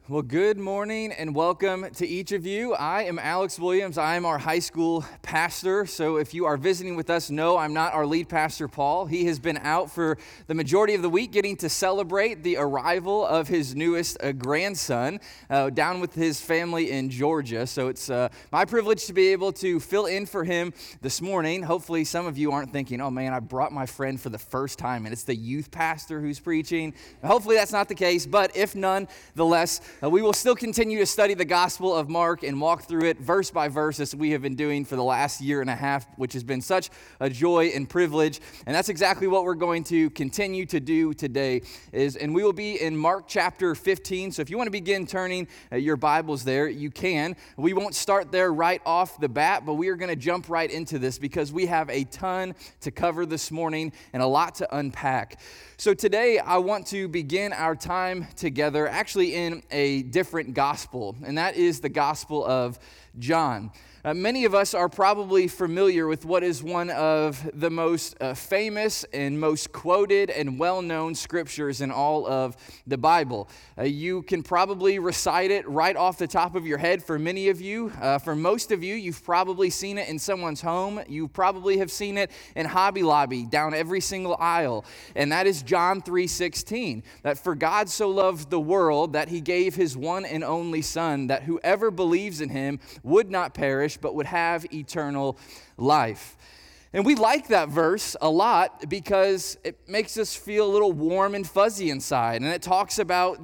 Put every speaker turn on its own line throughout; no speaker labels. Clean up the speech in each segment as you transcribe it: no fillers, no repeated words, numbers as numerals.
Well, good morning and welcome to each of you. I am Alex Williams. I am our high school pastor. So if you are visiting with us, no, I'm not our lead pastor, Paul. He has been out for the majority of the week getting to celebrate the arrival of his newest grandson down with his family in Georgia. So it's my privilege to be able to fill in for him this morning. Hopefully some of you aren't thinking, oh man, I brought my friend for the first time and it's the youth pastor who's preaching. Hopefully that's not the case, but if nonetheless, we will still continue to study the Gospel of Mark and walk through it verse by verse as we have been doing for the last year and a half, which has been such a joy and privilege. And that's exactly what we're going to continue to do today. And we will be in Mark chapter 15. So if you want to begin turning your Bibles there, you can. We won't start there right off the bat, but we are going to jump right into this because we have a ton to cover this morning and a lot to unpack. So today I want to begin our time together actually in a different gospel, and that is the Gospel of John. Many of us are probably familiar with what is one of the most famous and most quoted and well-known scriptures in all of the Bible. You can probably recite it right off the top of your head for many of you. For most of you, you've probably seen it in someone's home. You probably have seen it in Hobby Lobby down every single aisle. And that is John 3:16, that for God so loved the world that he gave his one and only Son, that whoever believes in him would not perish, but would have eternal life. And we like that verse a lot because it makes us feel a little warm and fuzzy inside. And it talks about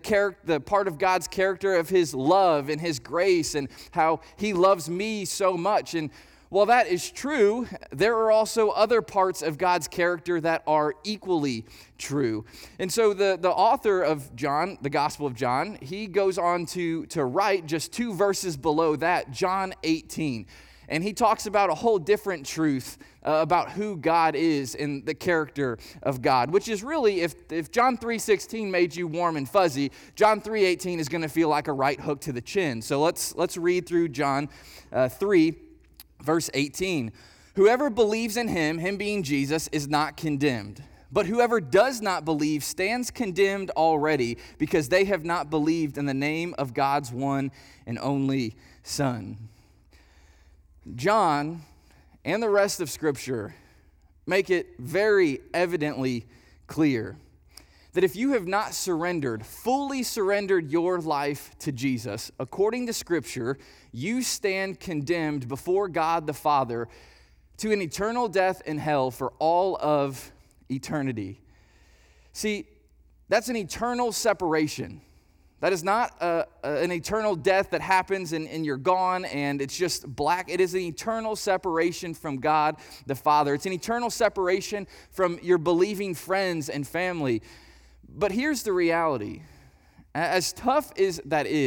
the part of God's character of his love and his grace and how he loves me so much. And while that is true, there are also other parts of God's character that are equally true. And so the author of John, the Gospel of John, he goes on to write just two verses below that, John 18. And he talks about a whole different truth about who God is and the character of God, which is really, if John 3:16 made you warm and fuzzy, John 3:18 is going to feel like a right hook to the chin. So let's read through John 3, verse 18. Whoever believes in him being Jesus, is not condemned. But whoever does not believe stands condemned already, because they have not believed in the name of God's one and only Son. John and the rest of Scripture make it very evidently clear that if you have not fully surrendered your life to Jesus, according to Scripture, you stand condemned before God the Father to an eternal death in hell for all of eternity. See, that's an eternal separation. That is not an eternal death that happens and you're gone and it's just black. It is an eternal separation from God the Father. It's an eternal separation from your believing friends and family. But here's the reality. As tough as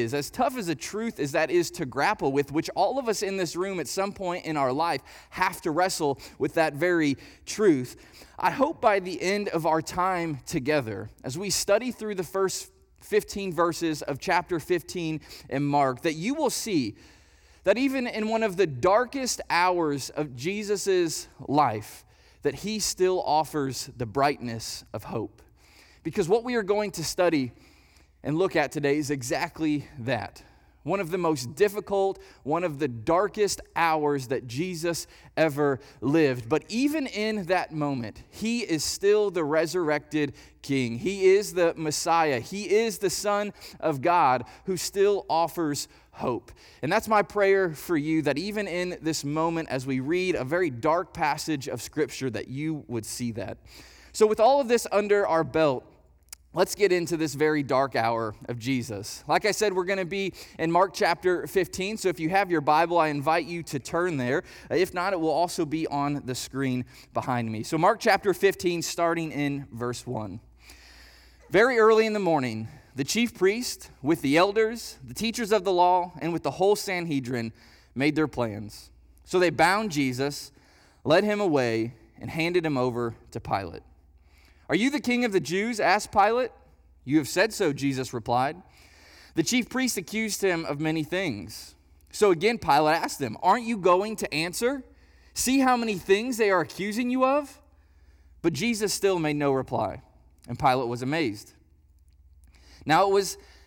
a truth as that is to grapple with, which all of us in this room at some point in our life have to wrestle with that very truth, I hope by the end of our time together, as we study through the first 15 verses of chapter 15 in Mark, that you will see that even in one of the darkest hours of Jesus' life, that he still offers the brightness of hope. Because what we are going to study and look at today is exactly that. One of the most difficult, one of the darkest hours that Jesus ever lived. But even in that moment, he is still the resurrected King. He is the Messiah. He is the Son of God who still offers hope. And that's my prayer for you, that even in this moment as we read a very dark passage of Scripture, that you would see that. So with all of this under our belt, let's get into this very dark hour of Jesus. Like I said, we're going to be in Mark chapter 15, so if you have your Bible, I invite you to turn there. If not, it will also be on the screen behind me. So Mark chapter 15, starting in verse 1. Very early in the morning, the chief priest, with the elders, the teachers of the law, and with the whole Sanhedrin, made their plans. So they bound Jesus, led him away, and handed him over to Pilate. "Are you the king of the Jews?" asked Pilate. "You have said so," Jesus replied. The chief priests accused him of many things. So again Pilate asked them, "Aren't you going to answer? See how many things they are accusing you of?" But Jesus still made no reply, and Pilate was amazed. Now it was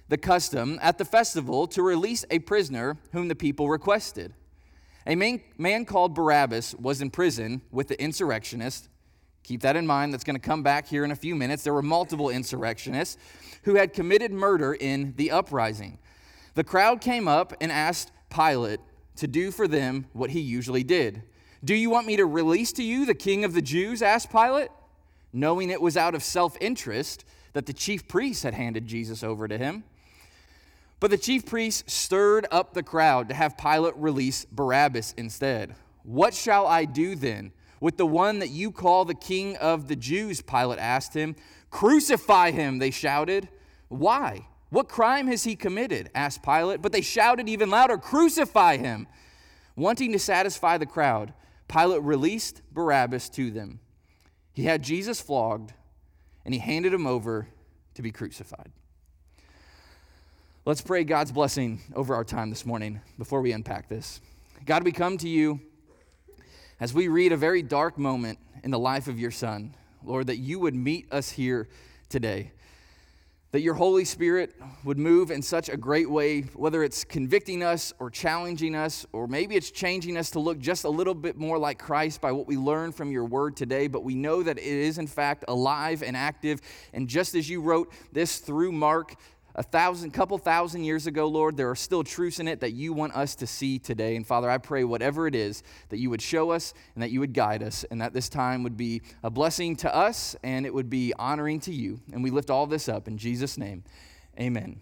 the custom at the festival to release a prisoner whom the people requested. A man called Barabbas was in prison with the insurrectionists. Keep that in mind. That's going to come back here in a few minutes. There were multiple insurrectionists who had committed murder in the uprising. The crowd came up and asked Pilate to do for them what he usually did. "Do you want me to release to you the king of the Jews?" asked Pilate, knowing it was out of self-interest that the chief priests had handed Jesus over to him. But the chief priests stirred up the crowd to have Pilate release Barabbas instead. "What shall I do then with the one that you call the king of the Jews?" Pilate asked him. "Crucify him," they shouted. "Why? What crime has he committed?" asked Pilate. But they shouted even louder, "Crucify him." Wanting to satisfy the crowd, Pilate released Barabbas to them. He had Jesus flogged, and he handed him over to be crucified. Let's pray God's blessing over our time this morning before we unpack this. God, we come to you as we read a very dark moment in the life of your Son. Lord, that you would meet us here today. That your Holy Spirit would move in such a great way, whether it's convicting us or challenging us, or maybe it's changing us to look just a little bit more like Christ by what we learn from your word today. But we know that it is in fact alive and active. And just as you wrote this through Mark couple thousand years ago, Lord, there are still truths in it that you want us to see today. And Father, I pray whatever it is, that you would show us and that you would guide us, and that this time would be a blessing to us and it would be honoring to you. And we lift all this up in Jesus' name. Amen.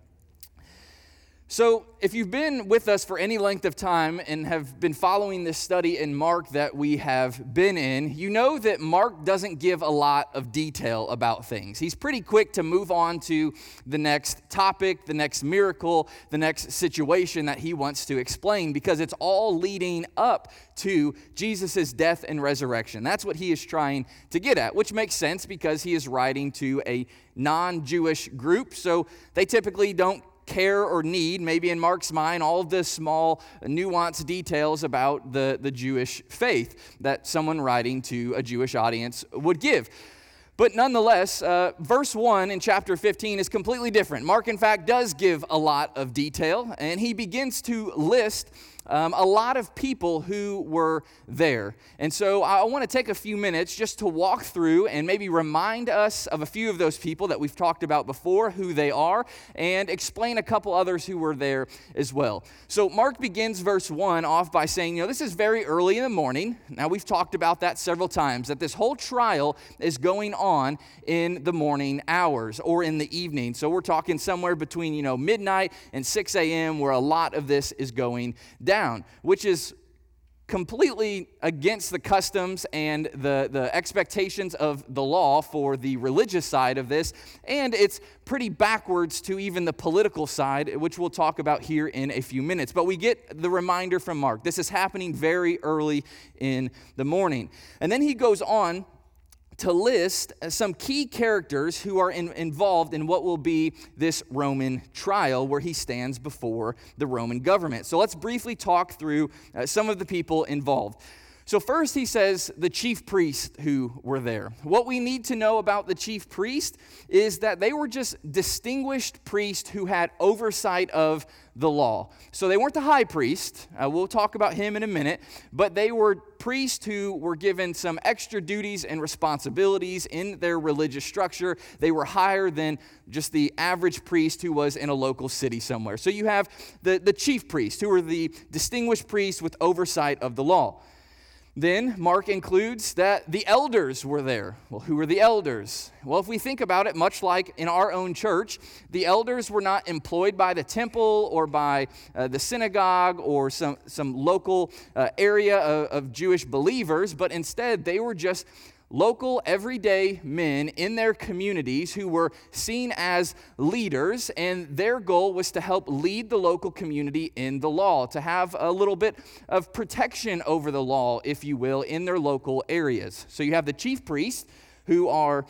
So if you've been with us for any length of time and have been following this study in Mark that we have been in, you know that Mark doesn't give a lot of detail about things. He's pretty quick to move on to the next topic, the next miracle, the next situation that he wants to explain, because it's all leading up to Jesus' death and resurrection. That's what he is trying to get at, which makes sense because he is writing to a non-Jewish group, so they typically don't care or need, maybe in Mark's mind, all of the small nuanced details about the Jewish faith that someone writing to a Jewish audience would give. But nonetheless, verse 1 in chapter 15 is completely different. Mark, in fact, does give a lot of detail, and he begins to list a lot of people who were there. And so I want to take a few minutes just to walk through and maybe remind us of a few of those people that we've talked about before, who they are, and explain a couple others who were there as well. So Mark begins verse 1 off by saying, this is very early in the morning. Now, we've talked about that several times, that this whole trial is going on in the morning hours or in the evening. So we're talking somewhere between, midnight and 6 a.m. where a lot of this is going down, which is completely against the customs and the expectations of the law for the religious side of this, and it's pretty backwards to even the political side, which we'll talk about here in a few minutes. But we get the reminder from Mark. This is happening very early in the morning. And then he goes on to list some key characters who are involved in what will be this Roman trial where he stands before the Roman government. So let's briefly talk through some of the people involved. So first he says the chief priests who were there. What we need to know about the chief priest is that they were just distinguished priests who had oversight of the law. So they weren't the high priest. We'll talk about him in a minute. But they were priests who were given some extra duties and responsibilities in their religious structure. They were higher than just the average priest who was in a local city somewhere. So you have the chief priests who are the distinguished priests with oversight of the law. Then Mark includes that the elders were there. Well, who were the elders? Well, if we think about it, much like in our own church, the elders were not employed by the temple or by the synagogue or some local area of Jewish believers, but instead they were just local, everyday men in their communities who were seen as leaders, and their goal was to help lead the local community in the law, to have a little bit of protection over the law, if you will, in their local areas. So you have the chief priests, who are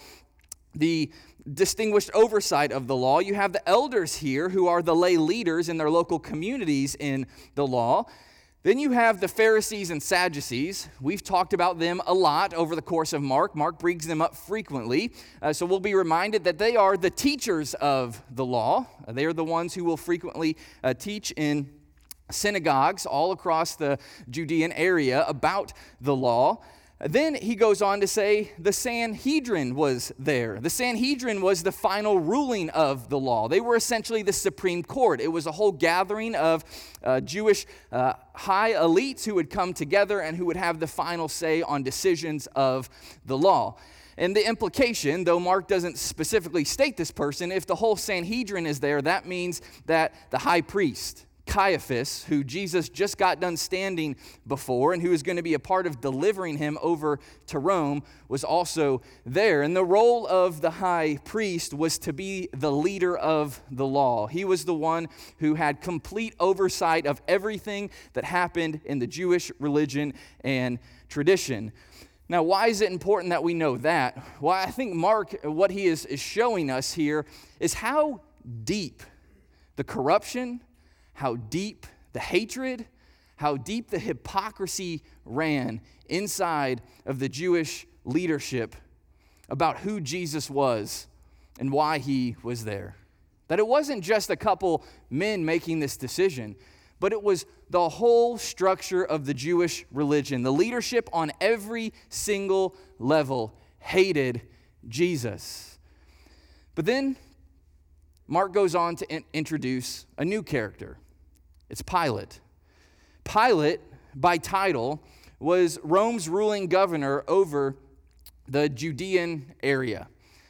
the distinguished oversight of the law. You have the elders here, who are the lay leaders in their local communities in the law. Then you have the Pharisees and Sadducees. We've talked about them a lot over the course of Mark. Mark brings them up frequently. So we'll be reminded that they are the teachers of the law. They are the ones who will frequently teach in synagogues all across the Judean area about the law. Then he goes on to say the Sanhedrin was there. The Sanhedrin was the final ruling of the law. They were essentially the Supreme Court. It was a whole gathering of Jewish high elites who would come together and who would have the final say on decisions of the law. And the implication, though Mark doesn't specifically state this person, if the whole Sanhedrin is there, that means that the high priest, Caiaphas, who Jesus just got done standing before and who is going to be a part of delivering him over to Rome, was also there. And the role of the high priest was to be the leader of the law. He was the one who had complete oversight of everything that happened in the Jewish religion and tradition. Now, why is it important that we know that? Well, I think Mark, what he is showing us here is how deep the corruption, how deep the hatred, how deep the hypocrisy ran inside of the Jewish leadership about who Jesus was and why he was there. That it wasn't just a couple men making this decision, but it was the whole structure of the Jewish religion. The leadership on every single level hated Jesus. But then Mark goes on to introduce a new character. It's Pilate. Pilate, by title, was Rome's ruling governor over the Judean area.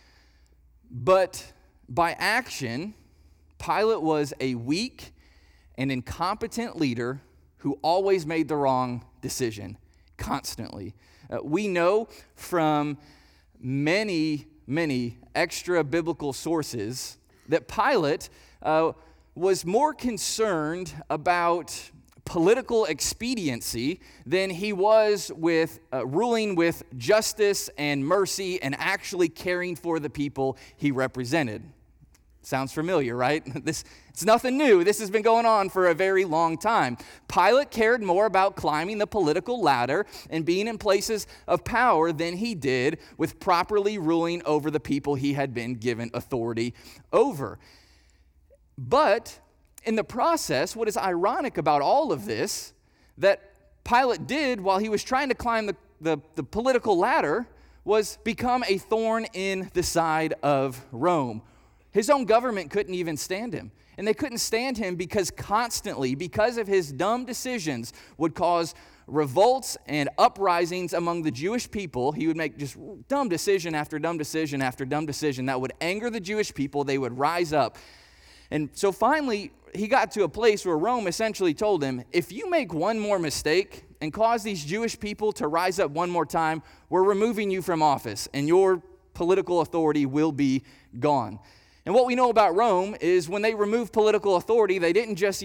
But by action, Pilate was a weak and incompetent leader who always made the wrong decision, constantly. We know from many extra biblical sources that Pilate was more concerned about political expediency than he was with ruling with justice and mercy and actually caring for the people he represented. Sounds familiar, right? It's nothing new. This has been going on for a very long time. Pilate cared more about climbing the political ladder and being in places of power than he did with properly ruling over the people he had been given authority over. But in the process, what is ironic about all of this, that Pilate did while he was trying to climb the political ladder, was become a thorn in the side of Rome. His own government couldn't even stand him. And they couldn't stand him because constantly, because of his dumb decisions, would cause revolts and uprisings among the Jewish people. He would make just dumb decision after dumb decision after dumb decision that would anger the Jewish people. They would rise up. And so finally, he got to a place where Rome essentially told him, if you make one more mistake and cause these Jewish people to rise up one more time, we're removing you from office and your political authority will be gone. And what we know about Rome is when they removed political authority, they didn't just,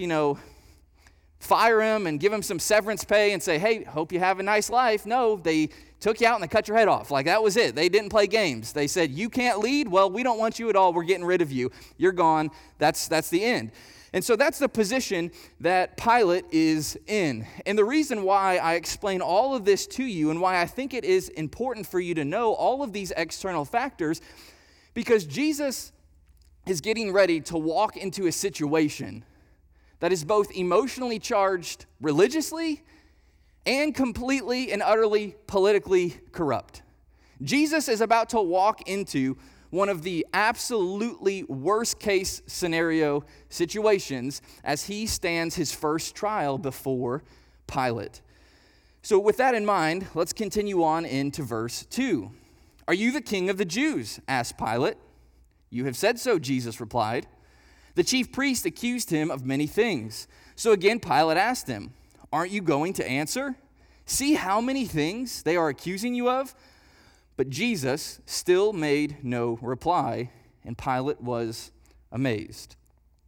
fire him and give him some severance pay and say, hey, hope you have a nice life. No, they took you out and they cut your head off. Like, that was it. They didn't play games. They said, you can't lead? Well, we don't want you at all. We're getting rid of you. You're gone. That's the end. And so that's the position that Pilate is in. And the reason why I explain all of this to you and why I think it is important for you to know all of these external factors, because Jesus is getting ready to walk into a situation that is both emotionally charged religiously and completely and utterly politically corrupt. Jesus is about to walk into one of the absolutely worst case scenario situations as he stands his first trial before Pilate. So with that in mind, let's continue on into verse 2. Are you the king of the Jews? Asked Pilate. You have said so, Jesus replied. The chief priest accused him of many things. So again, Pilate asked him, aren't you going to answer? See how many things they are accusing you of? But Jesus still made no reply, and Pilate was amazed.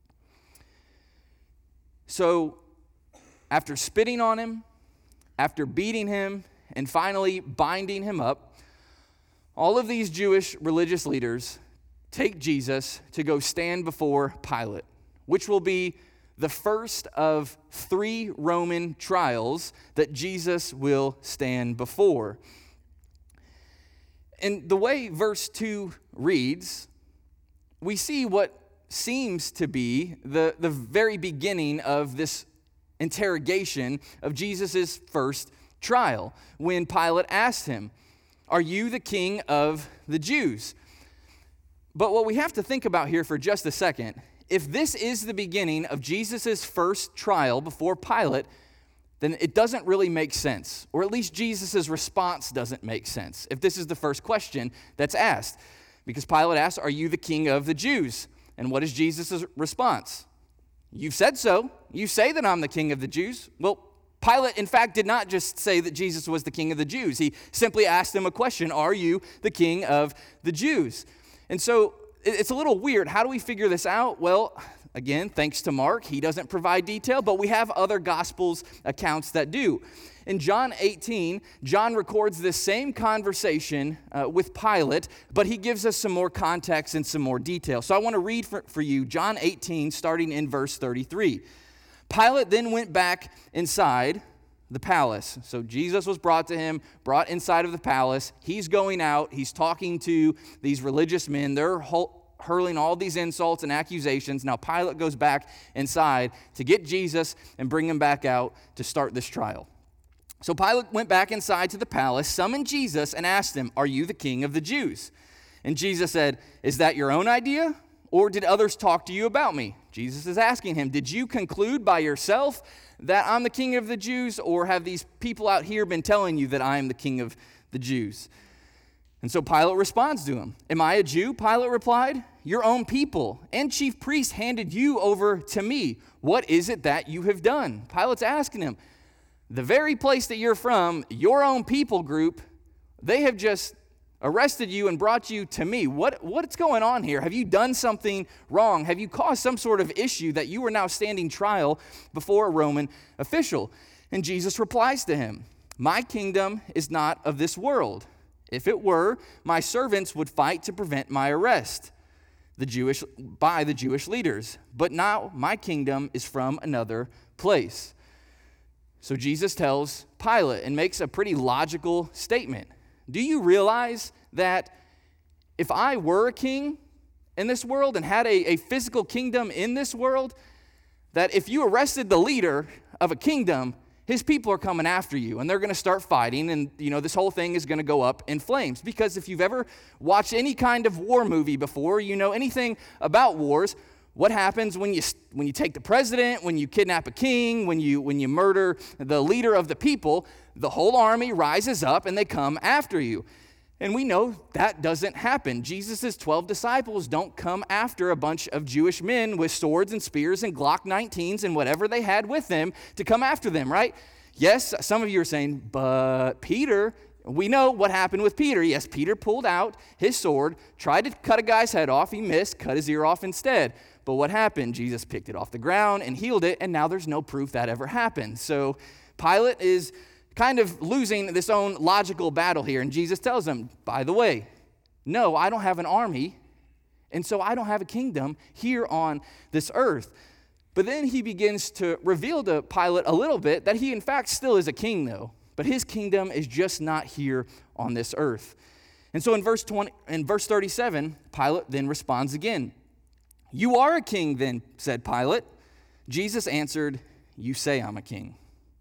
So, after spitting on him, after beating him, and finally binding him up, all of these Jewish religious leaders take Jesus to go stand before Pilate, which will be the first of 3 Roman trials that Jesus will stand before. And the way verse 2 reads, we see what seems to be the very beginning of this interrogation of Jesus' first trial, when Pilate asked him, "Are you the king of the Jews?" But what we have to think about here for just a second, if this is the beginning of Jesus' first trial before Pilate, then it doesn't really make sense, or at least Jesus' response doesn't make sense, if this is the first question that's asked. Because Pilate asks, "Are you the king of the Jews?" And what is Jesus' response? "You've said so. You say that I'm the king of the Jews." Well, Pilate, in fact, did not just say that Jesus was the king of the Jews. He simply asked him a question, "Are you the king of the Jews?" And so it's a little weird. How do we figure this out? Well, again, thanks to Mark, he doesn't provide detail, but we have other Gospels accounts that do. In John 18, John records this same conversation with Pilate, but he gives us some more context and some more detail. So I want to read for you John 18, starting in verse 33. Pilate then went back inside the palace. So Jesus was brought brought inside of the palace. He's going out. He's talking to these religious men. They're hurling all these insults and accusations. Now Pilate goes back inside to get Jesus and bring him back out to start this trial. So Pilate went back inside to the palace, summoned Jesus, and asked him, "Are you the king of the Jews?" And Jesus said, "Is that your own idea, or did others talk to you about me?" Jesus is asking him, "Did you conclude by yourself that I'm the king of the Jews, or have these people out here been telling you that I am the king of the Jews?" And so Pilate responds to him. "Am I a Jew?" Pilate replied. "Your own people and chief priests handed you over to me. What is it that you have done?" Pilate's asking him, the very place that you're from, your own people group, they have just arrested you and brought you to me. What's going on here? Have you done something wrong? Have you caused some sort of issue that you are now standing trial before a Roman official? And Jesus replies to him, "My kingdom is not of this world. If it were, my servants would fight to prevent my arrest by the Jewish leaders. But now my kingdom is from another place." So Jesus tells Pilate and makes a pretty logical statement. Do you realize that if I were a king in this world and had a physical kingdom in this world, that if you arrested the leader of a kingdom, his people are coming after you and they're going to start fighting, and this whole thing is going to go up in flames? Because if you've ever watched any kind of war movie before, you know anything about wars. What happens when you take the president, when you kidnap a king, when you murder the leader of the people? The whole army rises up and they come after you. And we know that doesn't happen. Jesus' 12 disciples don't come after a bunch of Jewish men with swords and spears and Glock 19s and whatever they had with them to come after them, right? Yes, some of you are saying, but Peter, we know what happened with Peter. Yes, Peter pulled out his sword, tried to cut a guy's head off. He missed, cut his ear off instead. But what happened? Jesus picked it off the ground and healed it, and now there's no proof that ever happened. So Pilate is kind of losing this own logical battle here, and Jesus tells him, by the way, no, I don't have an army, and so I don't have a kingdom here on this earth. But then he begins to reveal to Pilate a little bit that he in fact still is a king though, but his kingdom is just not here on this earth. And so in verse 37, Pilate then responds again. "You are a king then," said Pilate. Jesus answered, "You say I'm a king."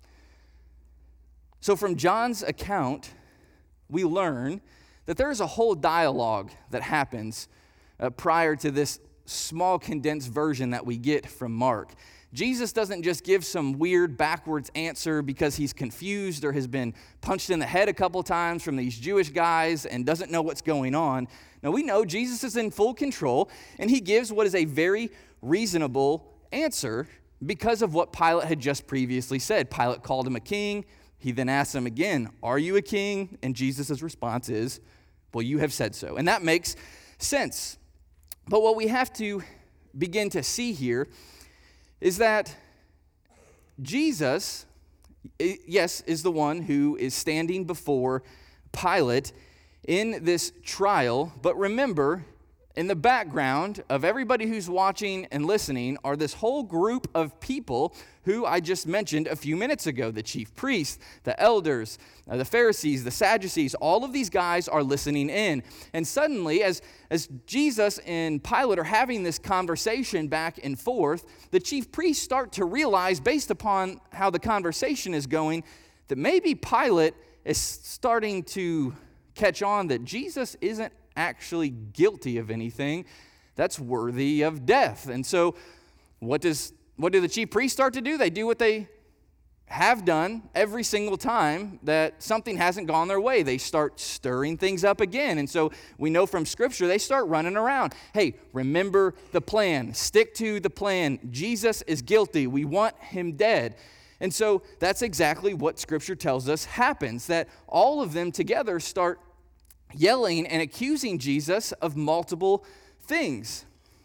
So from John's account, we learn that there's a whole dialogue that happens prior to this small condensed version that we get from Mark. Jesus doesn't just give some weird backwards answer because he's confused or has been punched in the head a couple times from these Jewish guys and doesn't know what's going on. Now we know Jesus is in full control, and he gives what is a very reasonable answer because of what Pilate had just previously said. Pilate called him a king. He then asks him again, "Are you a king?" And Jesus' response is, "Well, you have said so." And that makes sense. But what we have to begin to see here is that Jesus, yes, is the one who is standing before Pilate in this trial. But remember, in the background of everybody who's watching and listening are this whole group of people who I just mentioned a few minutes ago. The chief priests, the elders, the Pharisees, the Sadducees, all of these guys are listening in. And suddenly, as Jesus and Pilate are having this conversation back and forth, the chief priests start to realize, based upon how the conversation is going, that maybe Pilate is starting to catch on that Jesus isn't actually guilty of anything that's worthy of death. And so what do the chief priests start to do? They do what they have done every single time that something hasn't gone their way. They start stirring things up again. And so we know from Scripture, they start running around. Hey, remember the plan. Stick to the plan. Jesus is guilty. We want him dead. And so that's exactly what Scripture tells us happens, that all of them together start yelling and accusing Jesus of multiple things.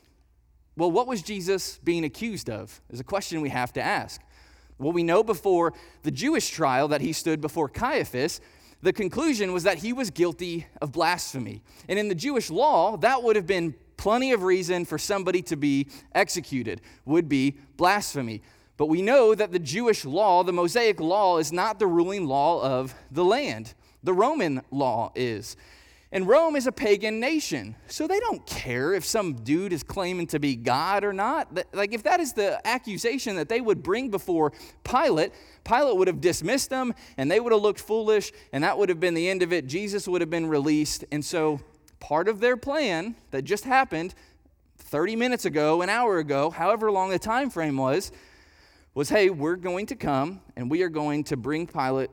Well, what was Jesus being accused of is a question we have to ask. Well, we know before the Jewish trial that he stood before Caiaphas, the conclusion was that he was guilty of blasphemy. And in the Jewish law, that would have been plenty of reason for somebody to be executed, would be blasphemy. But we know that the Jewish law, the Mosaic law, is not the ruling law of the land. The Roman law is. And Rome is a pagan nation, so they don't care if some dude is claiming to be God or not. Like, if that is the accusation that they would bring before Pilate, Pilate would have dismissed them, and they would have looked foolish, and that would have been the end of it. Jesus would have been released. And so part of their plan that just happened 30 minutes ago, an hour ago, however long the time frame was, hey, we're going to come, and we are going to bring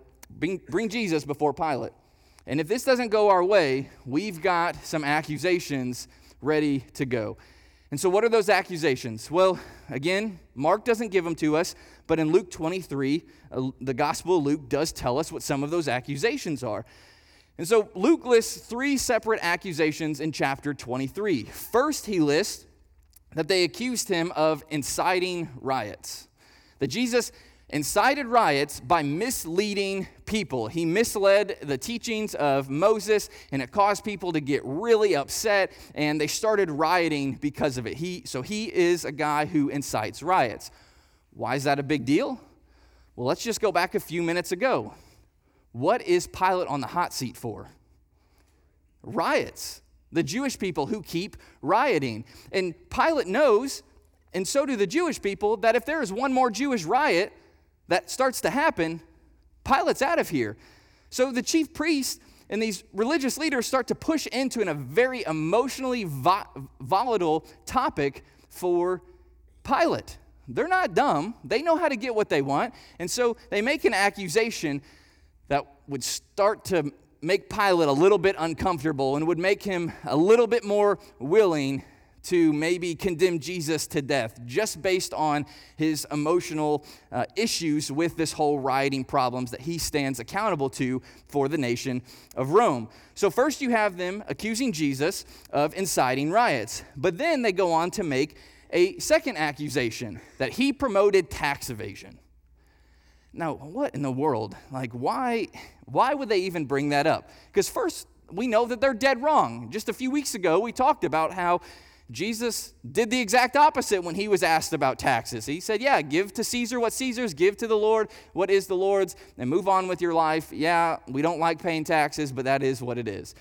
Jesus before Pilate. And if this doesn't go our way, we've got some accusations ready to go. And so what are those accusations? Well, again, Mark doesn't give them to us, but in Luke 23, the Gospel of Luke does tell us what some of those accusations are. And so Luke lists 3 separate accusations in chapter 23. First, he lists that they accused him of inciting riots. That Jesus incited riots by misleading people. He misled the teachings of Moses, and it caused people to get really upset, and they started rioting because of it. So he is a guy who incites riots. Why is that a big deal? Well, let's just go back a few minutes ago. What is Pilate on the hot seat for? Riots. The Jewish people who keep rioting. And Pilate knows, and so do the Jewish people, that if there is one more Jewish riot that starts to happen, Pilate's out of here. So the chief priests and these religious leaders start to push into a very emotionally volatile topic for Pilate. They're not dumb. They know how to get what they want. And so they make an accusation that would start to make Pilate a little bit uncomfortable and would make him a little bit more willing to maybe condemn Jesus to death, just based on his emotional issues with this whole rioting problems that he stands accountable to for the nation of Rome. So first you have them accusing Jesus of inciting riots, but then they go on to make a second accusation, that he promoted tax evasion. Now, what in the world? Like, why would they even bring that up? Because first, we know that they're dead wrong. Just a few weeks ago, we talked about how Jesus did the exact opposite when he was asked about taxes. He said, yeah, give to Caesar what Caesar's, give to the Lord what is the Lord's, and move on with your life. Yeah, we don't like paying taxes, but that is what it is.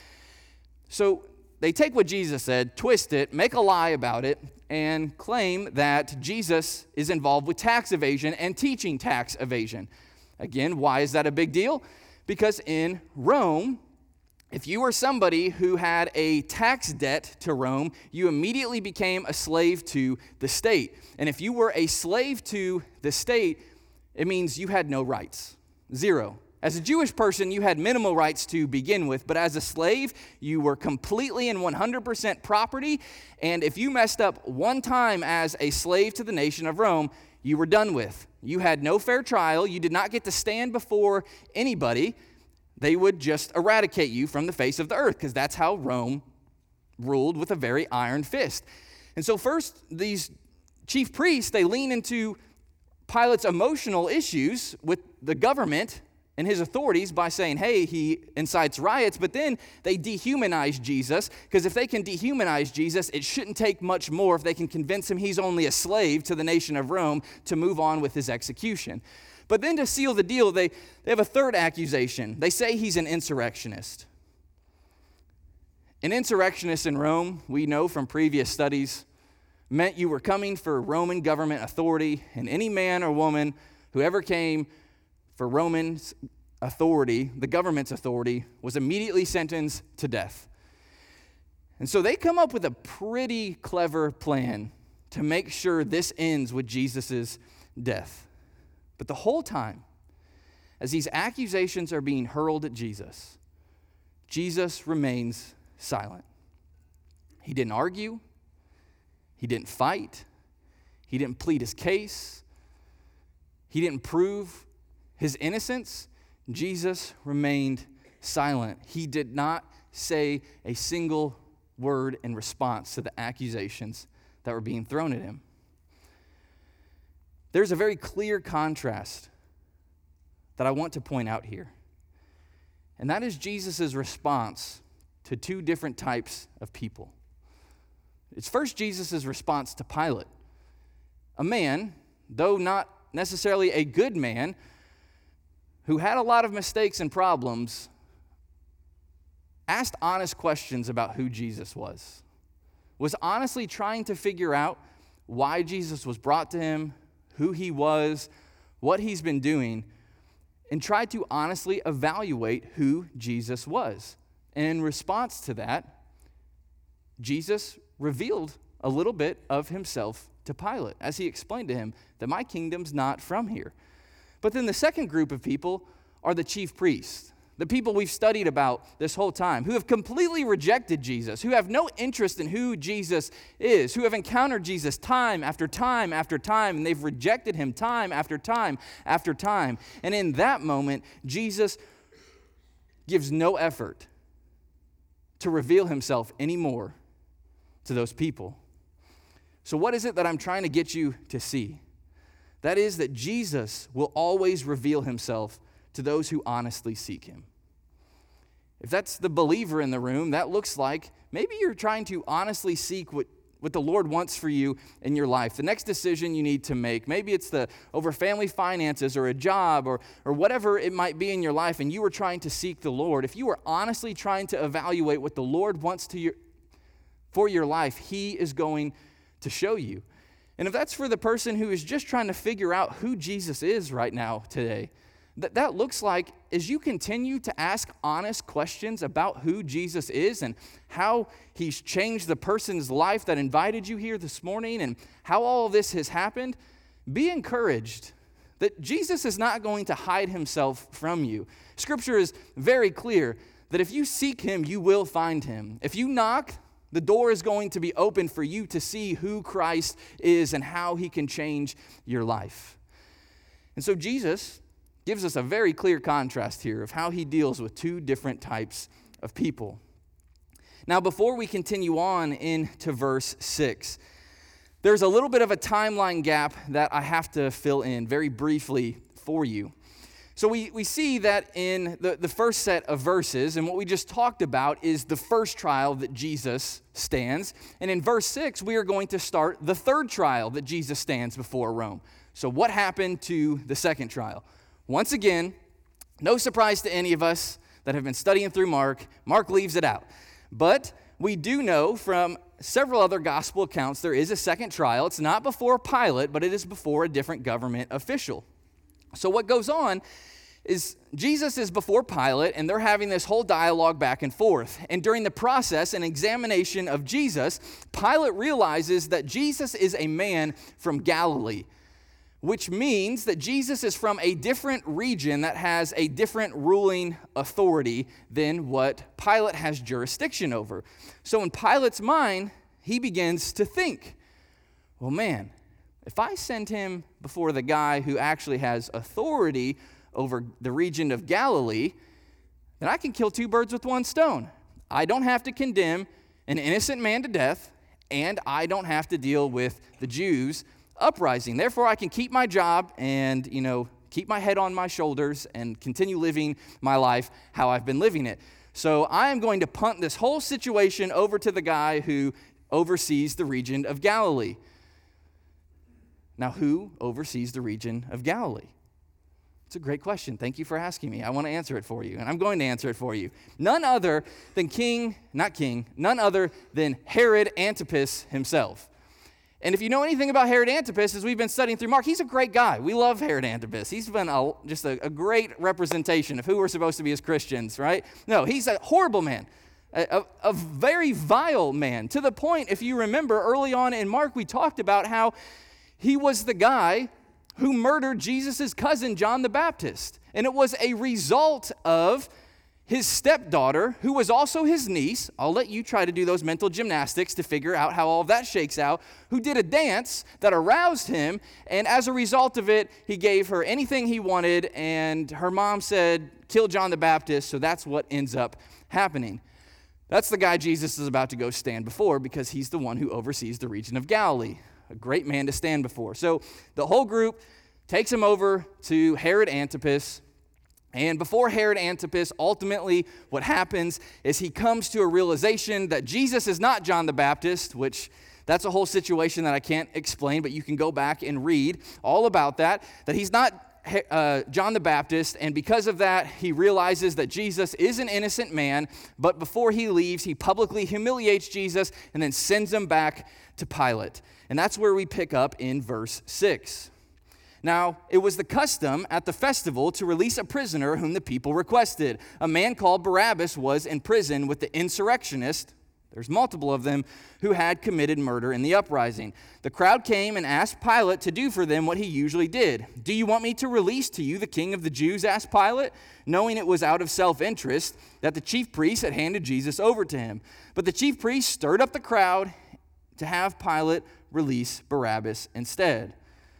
So they take what Jesus said, twist it, make a lie about it, and claim that Jesus is involved with tax evasion and teaching tax evasion. Again, why is that a big deal? Because in Rome, if you were somebody who had a tax debt to Rome, you immediately became a slave to the state. And if you were a slave to the state, it means you had no rights. Zero. As a Jewish person, you had minimal rights to begin with, but as a slave, you were completely and 100% property, and if you messed up one time as a slave to the nation of Rome, you were done with. You had no fair trial. You did not get to stand before anybody. They would just eradicate you from the face of the earth, because that's how Rome ruled, with a very iron fist. And so first, these chief priests, they lean into Pilate's emotional issues with the government and his authorities by saying, hey, he incites riots, but then they dehumanize Jesus, because if they can dehumanize Jesus, it shouldn't take much more if they can convince him he's only a slave to the nation of Rome to move on with his execution. But then to seal the deal, they have a third accusation. They say he's an insurrectionist. An insurrectionist in Rome, we know from previous studies, meant you were coming for Roman government authority, and any man or woman who ever came for Roman authority, the government's authority, was immediately sentenced to death. And so they come up with a pretty clever plan to make sure this ends with Jesus' death. But the whole time, as these accusations are being hurled at Jesus, Jesus remains silent. He didn't argue. He didn't fight. He didn't plead his case. He didn't prove his innocence. Jesus remained silent. He did not say a single word in response to the accusations that were being thrown at him. There's a very clear contrast that I want to point out here. And that is Jesus' response to two different types of people. It's first Jesus' response to Pilate, a man, though not necessarily a good man, who had a lot of mistakes and problems, asked honest questions about who Jesus was honestly trying to figure out why Jesus was brought to him, who he was, what he's been doing, and tried to honestly evaluate who Jesus was. And in response to that, Jesus revealed a little bit of himself to Pilate as he explained to him that my kingdom's not from here. But then the second group of people are the chief priests, the people we've studied about this whole time, who have completely rejected Jesus, who have no interest in who Jesus is, who have encountered Jesus time after time after time, and they've rejected him time after time after time. And in that moment, Jesus gives no effort to reveal himself anymore to those people. So what is it that I'm trying to get you to see? That is that Jesus will always reveal himself to those who honestly seek him. If that's the believer in the room, that looks like maybe you're trying to honestly seek what the Lord wants for you in your life. The next decision you need to make, maybe it's over family finances or a job or whatever it might be in your life, and you are trying to seek the Lord. If you are honestly trying to evaluate what the Lord wants for your life, he is going to show you. And if that's for the person who is just trying to figure out who Jesus is right now today, that looks like as you continue to ask honest questions about who Jesus is and how he's changed the person's life that invited you here this morning and how all of this has happened, be encouraged that Jesus is not going to hide himself from you. Scripture is very clear that if you seek him, you will find him. If you knock, the door is going to be open for you to see who Christ is and how he can change your life. And so Jesus gives us a very clear contrast here of how he deals with two different types of people. Now, before we continue on into verse 6, there's a little bit of a timeline gap that I have to fill in very briefly for you. So we see that in the first set of verses, and what we just talked about is the first trial that Jesus stands. And in verse 6, we are going to start the third trial that Jesus stands before Rome. So what happened to the second trial? Once again, no surprise to any of us that have been studying through Mark leaves it out. But we do know from several other gospel accounts there is a second trial. It's not before Pilate, but it is before a different government official. So what goes on is Jesus is before Pilate, and they're having this whole dialogue back and forth. And during the process and examination of Jesus, Pilate realizes that Jesus is a man from Galilee, which means that Jesus is from a different region that has a different ruling authority than what Pilate has jurisdiction over. So in Pilate's mind, he begins to think, well, man, if I send him before the guy who actually has authority over the region of Galilee, then I can kill two birds with one stone. I don't have to condemn an innocent man to death, and I don't have to deal with the Jews' uprising. Therefore, I can keep my job and, keep my head on my shoulders and continue living my life how I've been living it. So I am going to punt this whole situation over to the guy who oversees the region of Galilee. Now, who oversees the region of Galilee? It's a great question. Thank you for asking me. I want to answer it for you, and I'm going to answer it for you. None other than none other than Herod Antipas himself. And if you know anything about Herod Antipas, as we've been studying through Mark, he's a great guy. We love Herod Antipas. He's been just a great representation of who we're supposed to be as Christians, right? No, he's a horrible man, a very vile man, to the point, if you remember, early on in Mark, we talked about how he was the guy who murdered Jesus' cousin, John the Baptist. And it was a result of his stepdaughter, who was also his niece. I'll let you try to do those mental gymnastics to figure out how all of that shakes out, who did a dance that aroused him. And as a result of it, he gave her anything he wanted. And her mom said, kill John the Baptist. So that's what ends up happening. That's the guy Jesus is about to go stand before, because he's the one who oversees the region of Galilee. A great man to stand before. So the whole group takes him over to Herod Antipas. And before Herod Antipas, ultimately what happens is he comes to a realization that Jesus is not John the Baptist, which that's a whole situation that I can't explain, but you can go back and read all about that he's not John the Baptist, and because of that, he realizes that Jesus is an innocent man, but before he leaves, he publicly humiliates Jesus and then sends him back to Pilate. And that's where we pick up in verse 6. Now, it was the custom at the festival to release a prisoner whom the people requested. A man called Barabbas was in prison with the insurrectionists, there's multiple of them, who had committed murder in the uprising. The crowd came and asked Pilate to do for them what he usually did. Do you want me to release to you the king of the Jews? Asked Pilate, knowing it was out of self-interest that the chief priests had handed Jesus over to him. But the chief priests stirred up the crowd to have Pilate release Barabbas instead.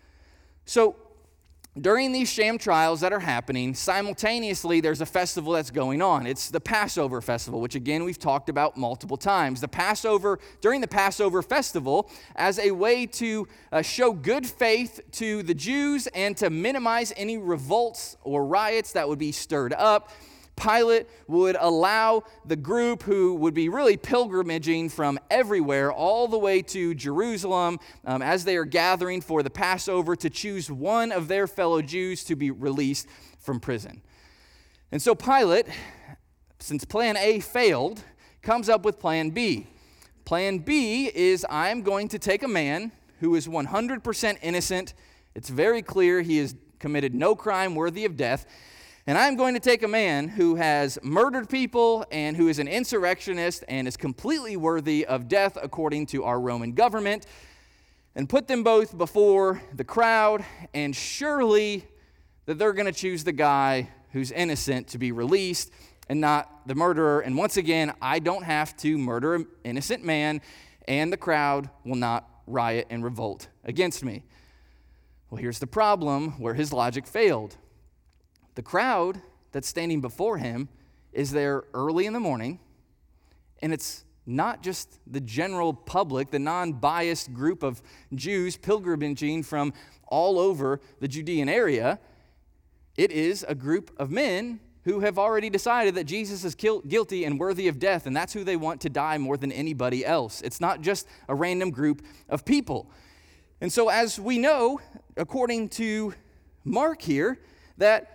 So during these sham trials that are happening, simultaneously there's a festival that's going on. It's the Passover festival, which again we've talked about multiple times. During the Passover festival, as a way to show good faith to the Jews and to minimize any revolts or riots that would be stirred up, Pilate would allow the group who would be really pilgrimaging from everywhere all the way to Jerusalem as they are gathering for the Passover to choose one of their fellow Jews to be released from prison. And so Pilate, since plan A failed, comes up with plan B. Plan B is, I'm going to take a man who is 100% innocent. It's very clear he has committed no crime worthy of death. And I'm going to take a man who has murdered people and who is an insurrectionist and is completely worthy of death according to our Roman government, and put them both before the crowd, and surely that they're going to choose the guy who's innocent to be released and not the murderer. And once again, I don't have to murder an innocent man, and the crowd will not riot and revolt against me. Well, here's the problem where his logic failed. The crowd that's standing before him is there early in the morning, and it's not just the general public, the non-biased group of Jews pilgrimaging from all over the Judean area. It is a group of men who have already decided that Jesus is guilty and worthy of death, and that's who they want to die more than anybody else. It's not just a random group of people. And so as we know, according to Mark here, that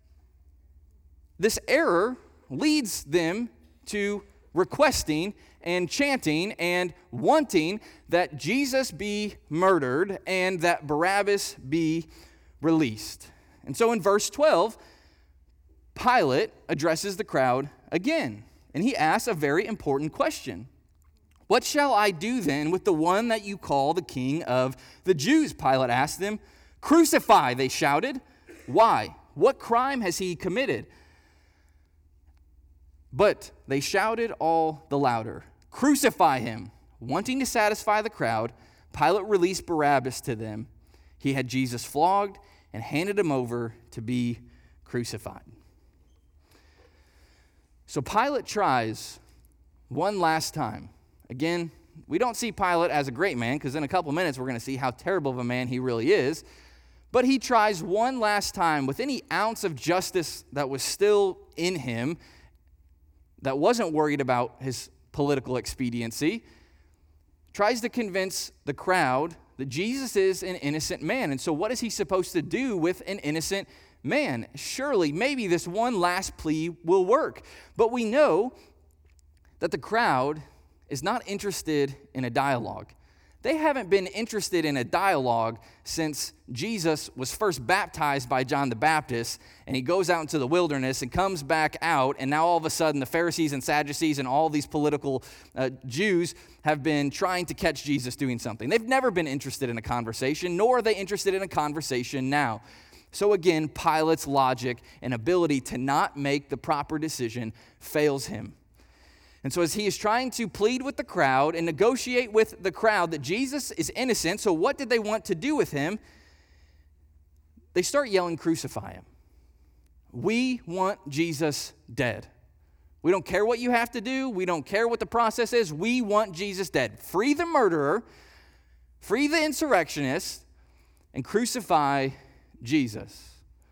this error leads them to requesting and chanting and wanting that Jesus be murdered and that Barabbas be released. And so in verse 12, Pilate addresses the crowd again, and he asks a very important question. What shall I do then with the one that you call the king of the Jews? Pilate asked them. Crucify, they shouted. Why? What crime has he committed? But they shouted all the louder, crucify him. Wanting to satisfy the crowd, Pilate released Barabbas to them. He had Jesus flogged and handed him over to be crucified. So Pilate tries one last time. Again, we don't see Pilate as a great man, because in a couple minutes we're going to see how terrible of a man he really is. But he tries one last time with any ounce of justice that was still in him, that wasn't worried about his political expediency, tries to convince the crowd that Jesus is an innocent man. And so what is he supposed to do with an innocent man? Surely, maybe this one last plea will work. But we know that the crowd is not interested in a dialogue. They haven't been interested in a dialogue since Jesus was first baptized by John the Baptist, and he goes out into the wilderness and comes back out, and now all of a sudden the Pharisees and Sadducees and all these political Jews have been trying to catch Jesus doing something. They've never been interested in a conversation, nor are they interested in a conversation now. So again, Pilate's logic and ability to not make the proper decision fails him. And so as he is trying to plead with the crowd and negotiate with the crowd that Jesus is innocent, so what did they want to do with him? They start yelling, "Crucify him." We want Jesus dead. We don't care what you have to do. We don't care what the process is. We want Jesus dead. Free the murderer, free the insurrectionist, and crucify Jesus.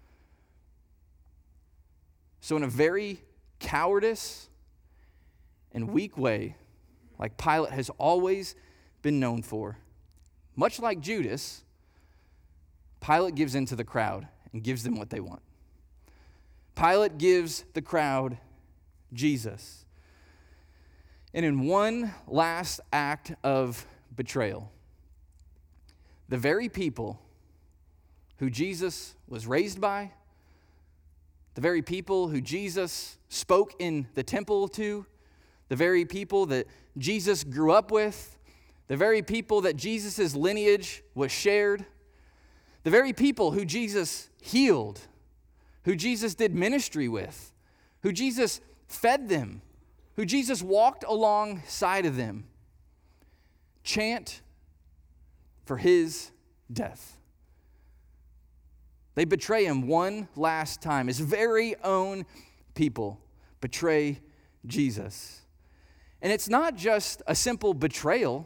So in a very cowardice and weak way, like Pilate has always been known for, much like Judas, Pilate gives in to the crowd and gives them what they want. Pilate gives the crowd Jesus. And in one last act of betrayal, the very people who Jesus was raised by, the very people who Jesus spoke in the temple to, the very people that Jesus grew up with, the very people that Jesus' lineage was shared, the very people who Jesus healed, who Jesus did ministry with, who Jesus fed them, who Jesus walked alongside of them, chant for his death. They betray him one last time. His very own people betray Jesus. And it's not just a simple betrayal,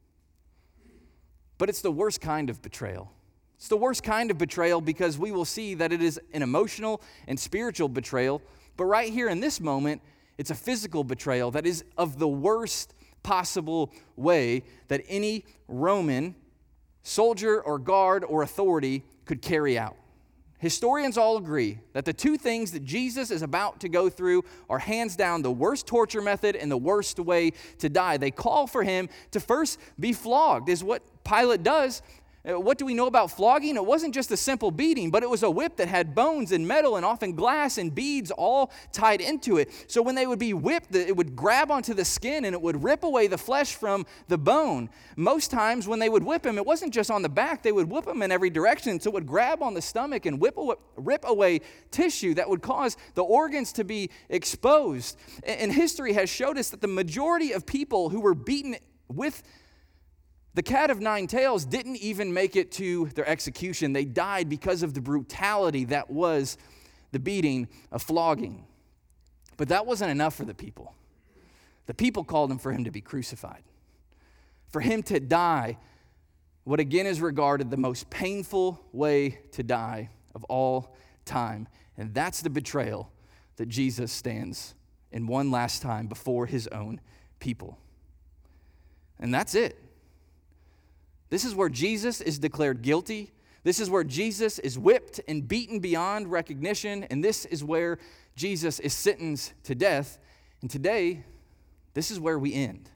but it's the worst kind of betrayal. It's the worst kind of betrayal because we will see that it is an emotional and spiritual betrayal. But right here in this moment, it's a physical betrayal that is of the worst possible way that any Roman soldier or guard or authority could carry out. Historians all agree that the two things that Jesus is about to go through are hands down the worst torture method and the worst way to die. They call for him to first be flogged, is what Pilate does. What do we know about flogging? It wasn't just a simple beating, but it was a whip that had bones and metal and often glass and beads all tied into it. So when they would be whipped, it would grab onto the skin and it would rip away the flesh from the bone. Most times when they would whip him, it wasn't just on the back. They would whip him in every direction. So it would grab on the stomach and rip away tissue that would cause the organs to be exposed. And history has showed us that the majority of people who were beaten with the cat of nine tails didn't even make it to their execution. They died because of the brutality that was the beating of flogging. But that wasn't enough for the people. The people called for him to be crucified, for him to die what again is regarded the most painful way to die of all time. And that's the betrayal that Jesus stands in one last time before his own people. And that's it. This is where Jesus is declared guilty. This is where Jesus is whipped and beaten beyond recognition. And this is where Jesus is sentenced to death. And today, this is where we end.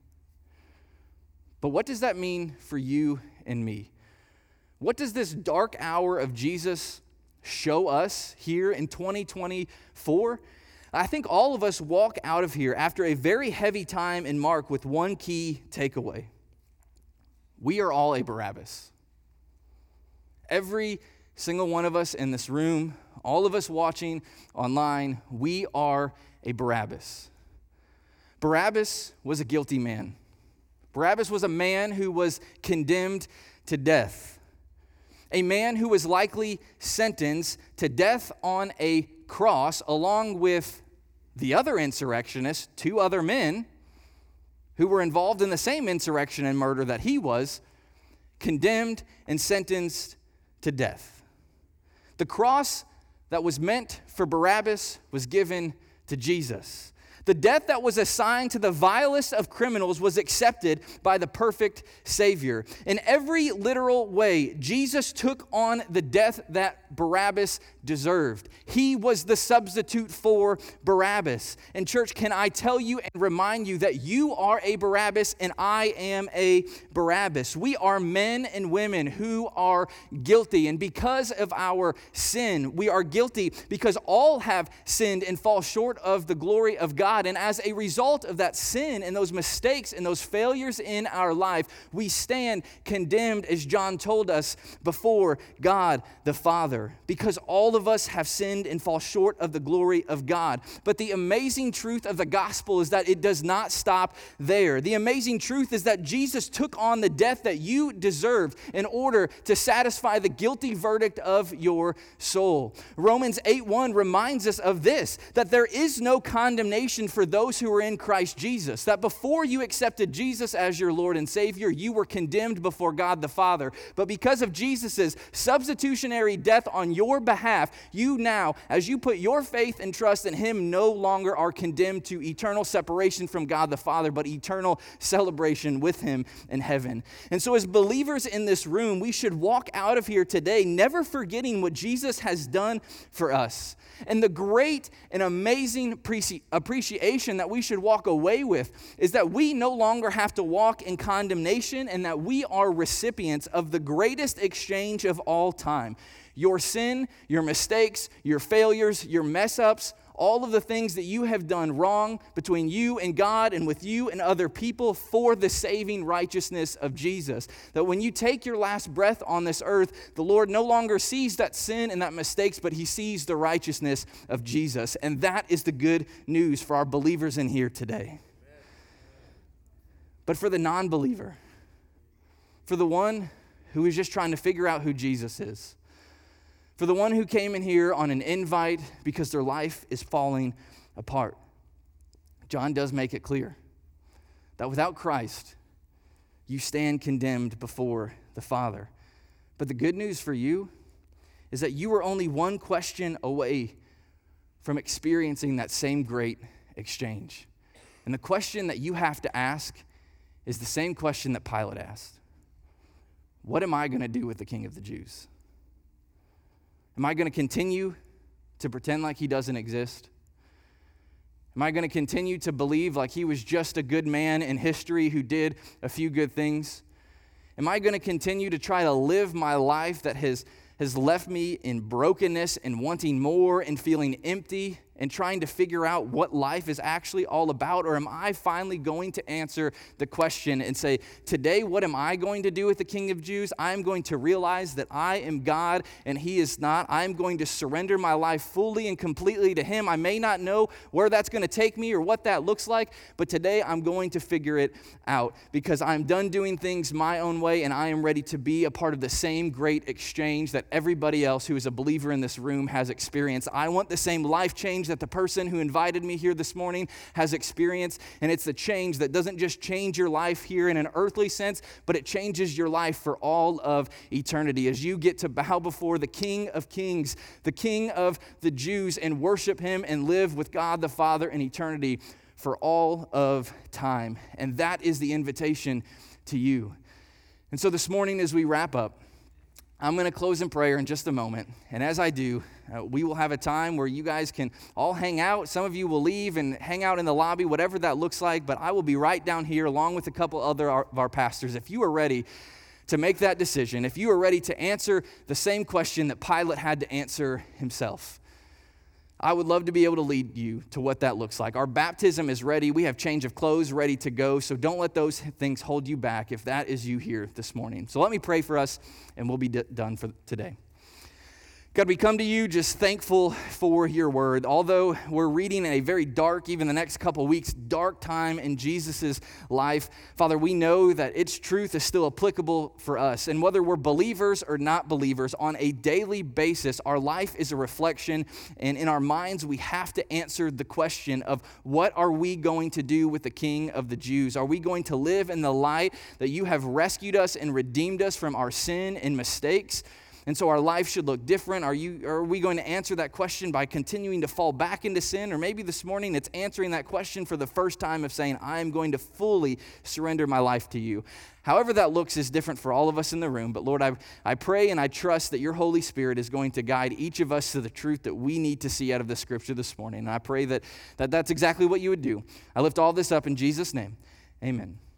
But what does that mean for you and me? What does this dark hour of Jesus show us here in 2024? I think all of us walk out of here after a very heavy time in Mark with one key takeaway. We are all a Barabbas. Every single one of us in this room, all of us watching online, we are a Barabbas. Barabbas was a guilty man. Barabbas was a man who was condemned to death. A man who was likely sentenced to death on a cross along with the other insurrectionists, two other men, who were involved in the same insurrection and murder that he was, condemned and sentenced to death. The cross that was meant for Barabbas was given to Jesus. The death that was assigned to the vilest of criminals was accepted by the perfect Savior. In every literal way, Jesus took on the death that Barabbas deserved. He was the substitute for Barabbas. And church, can I tell you and remind you that you are a Barabbas and I am a Barabbas. We are men and women who are guilty. And because of our sin, we are guilty because all have sinned and fall short of the glory of God. And as a result of that sin and those mistakes and those failures in our life, we stand condemned, as John told us, before God the Father, because all of us have sinned and fall short of the glory of God. But the amazing truth of the gospel is that it does not stop there. The amazing truth is that Jesus took on the death that you deserved in order to satisfy the guilty verdict of your soul. Romans 8:1 reminds us of this, that there is no condemnation for those who are in Christ Jesus, that before you accepted Jesus as your Lord and Savior, you were condemned before God the Father. But because of Jesus' substitutionary death on your behalf, you now, as you put your faith and trust in Him, no longer are condemned to eternal separation from God the Father, but eternal celebration with Him in heaven. And so as believers in this room, we should walk out of here today never forgetting what Jesus has done for us. And the great and amazing appreciation that we should walk away with is that we no longer have to walk in condemnation and that we are recipients of the greatest exchange of all time. Your sin, your mistakes, your failures, your mess-ups, all of the things that you have done wrong between you and God and with you and other people for the saving righteousness of Jesus. That when you take your last breath on this earth, the Lord no longer sees that sin and that mistakes, but He sees the righteousness of Jesus. And that is the good news for our believers in here today. But for the non-believer, for the one who is just trying to figure out who Jesus is, for the one who came in here on an invite because their life is falling apart, John does make it clear that without Christ, you stand condemned before the Father. But the good news for you is that you are only one question away from experiencing that same great exchange. And the question that you have to ask is the same question that Pilate asked. What am I going to do with the King of the Jews? Am I going to continue to pretend like He doesn't exist? Am I going to continue to believe like He was just a good man in history who did a few good things? Am I going to continue to try to live my life that has left me in brokenness and wanting more and feeling empty and trying to figure out what life is actually all about? Or am I finally going to answer the question and say, today, what am I going to do with the King of Jews? I'm going to realize that I am God and He is not. I'm going to surrender my life fully and completely to Him. I may not know where that's going to take me or what that looks like, but today I'm going to figure it out because I'm done doing things my own way and I am ready to be a part of the same great exchange that everybody else who is a believer in this room has experienced. I want the same life change that the person who invited me here this morning has experienced, and it's the change that doesn't just change your life here in an earthly sense, but it changes your life for all of eternity as you get to bow before the King of Kings, the King of the Jews, and worship Him and live with God the Father in eternity for all of time. And that is the invitation to you. And so this morning as we wrap up, I'm going to close in prayer in just a moment. And as I do, we will have a time where you guys can all hang out. Some of you will leave and hang out in the lobby, whatever that looks like. But I will be right down here along with a couple other of our pastors. If you are ready to make that decision, if you are ready to answer the same question that Pilate had to answer himself, I would love to be able to lead you to what that looks like. Our baptism is ready. We have change of clothes ready to go. So don't let those things hold you back if that is you here this morning. So let me pray for us and we'll be done for today. God, we come to you just thankful for your word. Although we're reading a very dark, even the next couple weeks, dark time in Jesus' life, Father, we know that its truth is still applicable for us. And whether we're believers or not believers, on a daily basis, our life is a reflection. And in our minds, we have to answer the question of what are we going to do with the King of the Jews? Are we going to live in the light that you have rescued us and redeemed us from our sin and mistakes? And so our life should look different. Are we going to answer that question by continuing to fall back into sin? Or maybe this morning it's answering that question for the first time of saying, I'm going to fully surrender my life to you. However that looks is different for all of us in the room. But Lord, I pray and I trust that your Holy Spirit is going to guide each of us to the truth that we need to see out of the scripture this morning. And I pray that that's exactly what you would do. I lift all this up in Jesus' name. Amen.